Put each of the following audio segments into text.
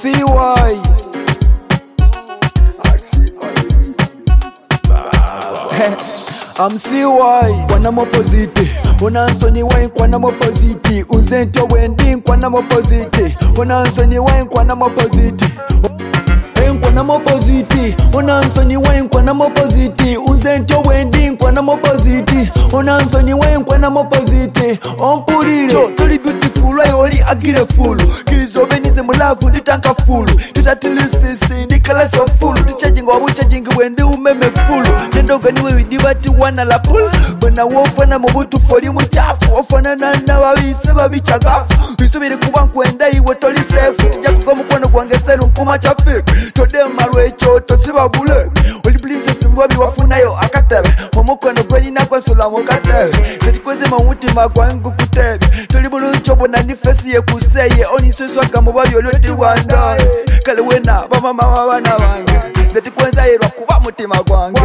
C-Wise. I'm C-Wise. Kwana mopoziti Ona Anthony Wine kwana mopoziti Unzento Wendi kwana mopoziti Ona Anthony Wine kwana mopoziti Kwana mopoziti Ona Anthony Wine kwana mopoziti Unzento Wendi kwana mopoziti Ona Anthony Wine kwana mopoziti Ompulire Toli beautiful Wai oli agire full Kilizo benize mulavu Nitanka full Tutatilisisi Ndikala so full Ticharging wabu charging Wendi umeme full Nendoga niwe widibati wana la pull Bana wofana mubutu foli mchafu Wofana nana wawise babichagafu Isubiri kuba nkwenda iwe toli safe Tijakuka mkwano kwangeselu nkuma cha fake Tode malwecho tosiba bule Oli please simbabi wafunayo akatebe Omukwano gweni nakwa sula mukatebe Zetikweze mamutima kwangu kutebe Toli bulu nchobo na nifesi ye kuseye Oni suswaka mubabi oloti wanda Kale wena bamama wabana wange Zetikweza yerwa kuba mutima kwange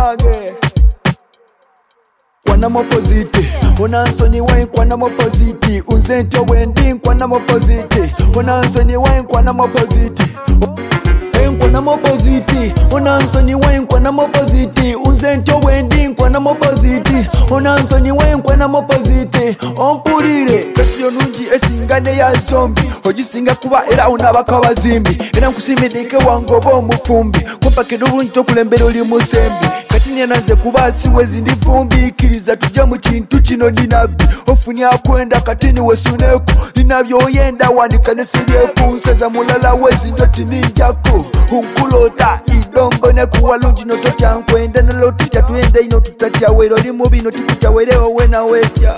Kwana mopoziti Ona Anthony Wine kwana mopoziti Unzento Wendi kwana mopoziti Ona Anthony Wine kwana mopoziti Kwana mopoziti Ona Anthony Wine kwana mopoziti Unzento Wendi kwana mopoziti Ona Anthony Wine kwana mopoziti Ompulire Kasiyo nungi esingane ya zombi Ojisinga kuba era unabaka bazimbi Era nkusimidike wangoba omufumbi Kumpake nubunto kulembere oli musembi Katini anaze kuba siwezi ndi vumbi Kiriza tuja mu kintu kino ninabi Ofuni akwenda katini wesuneku Ninabyo oyenda wanikane siryeku Nseza mulala wezi ndoti ninjako Unkulota idombo ne kuwalungi no totya nkwenda Nalo tutya tuyende ino tutatya wero Li mubi no tukutya werewo wena wetya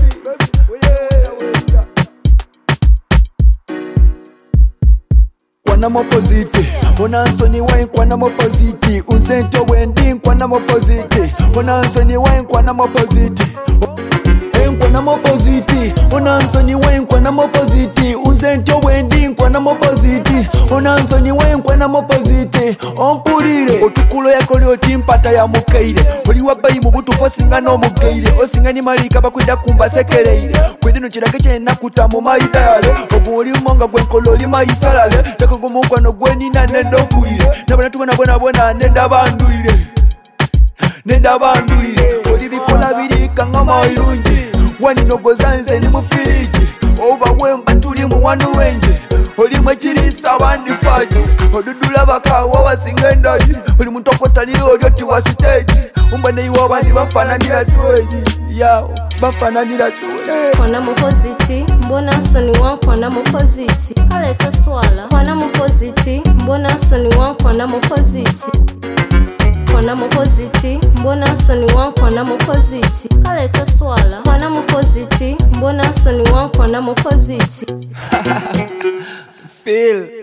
Kwana mopoziti Ona Anthony Wine kwana mopoziti Unzento Wendi kwana mopoziti Ona Anthony Wine kwana mopoziti Kwana mopoziti Ona Anthony Wine kwana mopoziti Unzento Wendi kwana mopoziti Ona Anthony Wine kwana mopoziti Ompulire Otukulo yako lyo timpata ya mukeire Oli wabayi mubutu fosinga no mukeire Osinga ni malika bakwida kumba sekereire Kwede no chirage chena kutamu maidale Obuli monga gwenkolo li maisalale Takongo mukwano gweni na nendo kulire Nabana tubona bona nenda bandulire Nenda bandulire Oli bikola birika nga mayunji Wani nogoza nze ni mufiriji Oba wemba tuli mu wanu wenje Oli mwechirisa wandi faji Odudula bakawa wasingendaji Oli mutokota li olioti wa stage Umbane iwa wandi bafana nila suweji Yao bafana nila suweji Kwana mopoziti Mbona Anthony Wine kwana mopoziti Kaleta swala Kwana mopoziti Mbona Anthony Wine kwana mopoziti Kwana mopoziti Mbona Anthony Wine kwana mopoziti Kaleta swala Kwana mopoziti Mbona Anthony Wine kwana mopoziti Feel